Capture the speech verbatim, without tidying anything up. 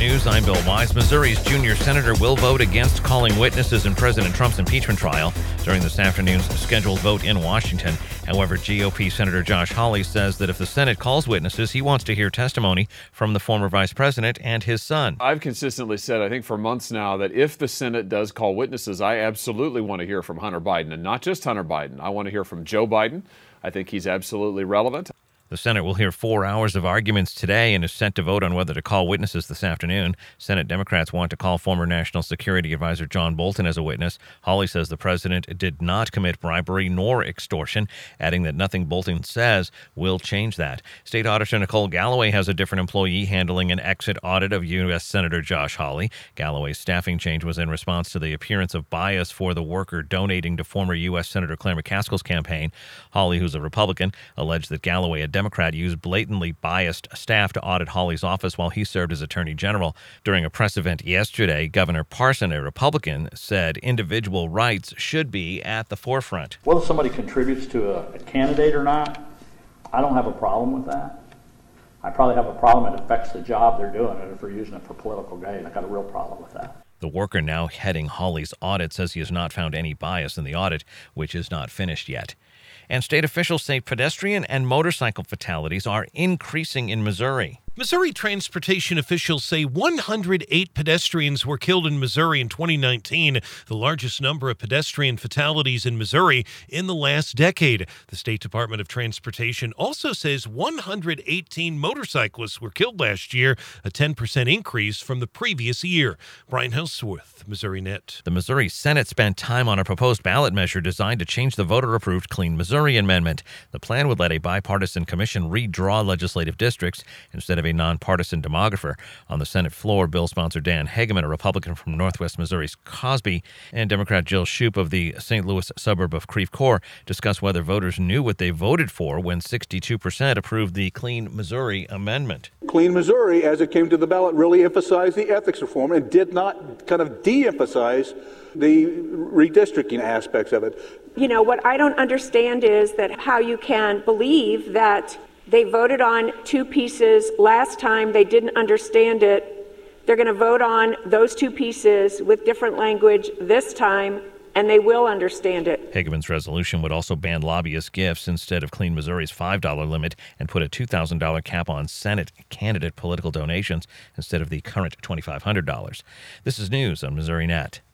News, I'm Bill Wise. Missouri's junior senator will vote against calling witnesses in President Trump's impeachment trial during this afternoon's scheduled vote in Washington. However, G O P Senator Josh Hawley says that if the Senate calls witnesses, he wants to hear testimony from the former vice president and his son. I've consistently said, I think for months now, that if the Senate does call witnesses, I absolutely want to hear from Hunter Biden, and not just Hunter Biden. I want to hear from Joe Biden. I think he's absolutely relevant. The Senate will hear four hours of arguments today and is set to vote on whether to call witnesses this afternoon. Senate Democrats want to call former National Security Advisor John Bolton as a witness. Hawley says the president did not commit bribery nor extortion, adding that nothing Bolton says will change that. State Auditor Nicole Galloway has a different employee handling an exit audit of U S Senator Josh Hawley. Galloway's staffing change was in response to the appearance of bias for the worker donating to former U S Senator Claire McCaskill's campaign. Hawley, who's a Republican, alleged that Galloway had Democrat used blatantly biased staff to audit Hawley's office while he served as Attorney General. During a press event yesterday, Governor Parson, a Republican, said individual rights should be at the forefront. Whether somebody contributes to a, a candidate or not, I don't have a problem with that. I probably have a problem it affects the job they're doing, and if they're using it for political gain, I got a real problem with that. The worker now heading Hawley's audit says he has not found any bias in the audit, which is not finished yet. And state officials say pedestrian and motorcycle fatalities are increasing in Missouri. Missouri transportation officials say one hundred eight pedestrians were killed in Missouri in twenty nineteen, the largest number of pedestrian fatalities in Missouri in the last decade. The State Department of Transportation also says one hundred eighteen motorcyclists were killed last year, a ten percent increase from the previous year. Brian Helsworth, Missouri Net. The Missouri Senate spent time on a proposed ballot measure designed to change the voter-approved Clean Missouri Amendment. The plan would let a bipartisan commission redraw legislative districts instead of a nonpartisan demographer. On the Senate floor, bill sponsor Dan Hegeman, a Republican from Northwest Missouri's Cosby, and Democrat Jill Shoup of the Saint Louis suburb of Creve Coeur discussed whether voters knew what they voted for when sixty-two percent approved the Clean Missouri Amendment. Clean Missouri, as it came to the ballot, really emphasized the ethics reform and did not kind of de-emphasize the redistricting aspects of it. You know, what I don't understand is that how you can believe that they voted on two pieces last time, they didn't understand it. They're going to vote on those two pieces with different language this time, and they will understand it. Hegeman's resolution would also ban lobbyist gifts instead of Clean Missouri's five dollars limit and put a two thousand dollars cap on Senate candidate political donations instead of the current two thousand five hundred dollars. This is news on Missouri Net.